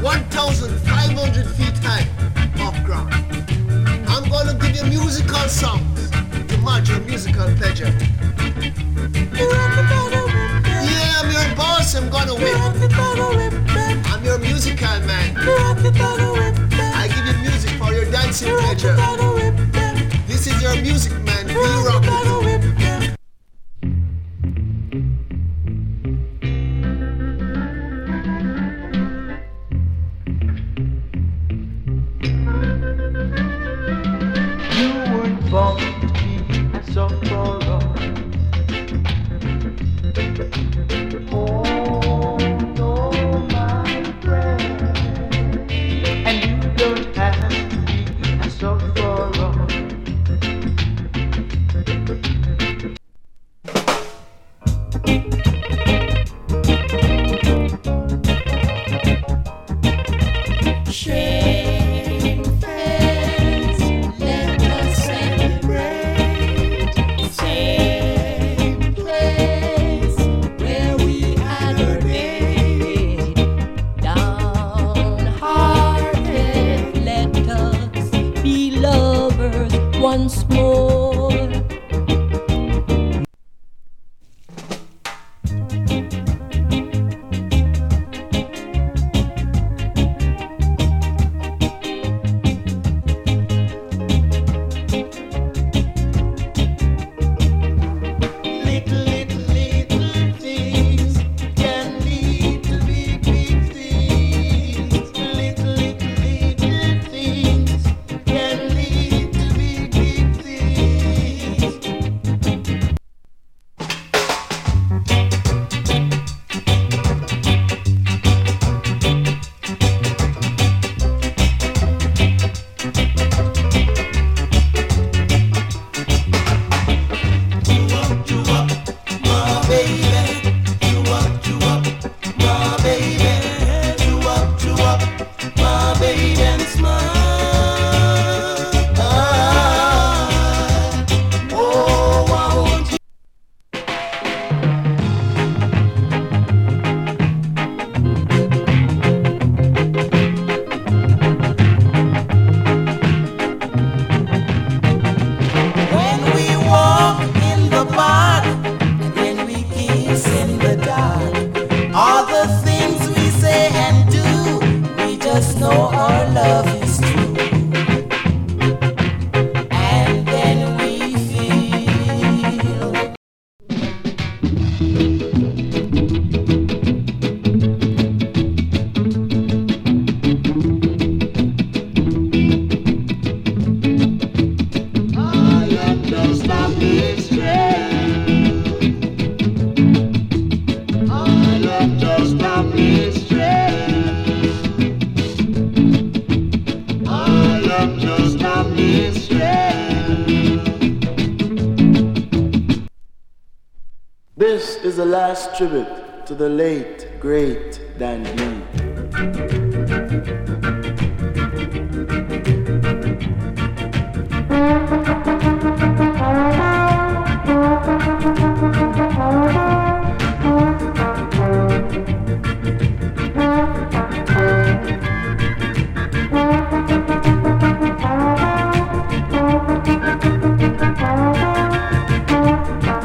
1,500 feet high off ground. I'm gonna give you musical songs to match your musical pleasure. Yeah, I'm your boss, I'm gonna whip. I'm your musical man. I give you music for your dancing pleasure. This is your music man, we rock it. Born to be a sufferer. Oh no, my friend, and you don't have to be a sufferer. Once more. Know our love is true, and then we feel. I am just a mystery. I am just a mystery. This is the last tribute to the late, great Dan B.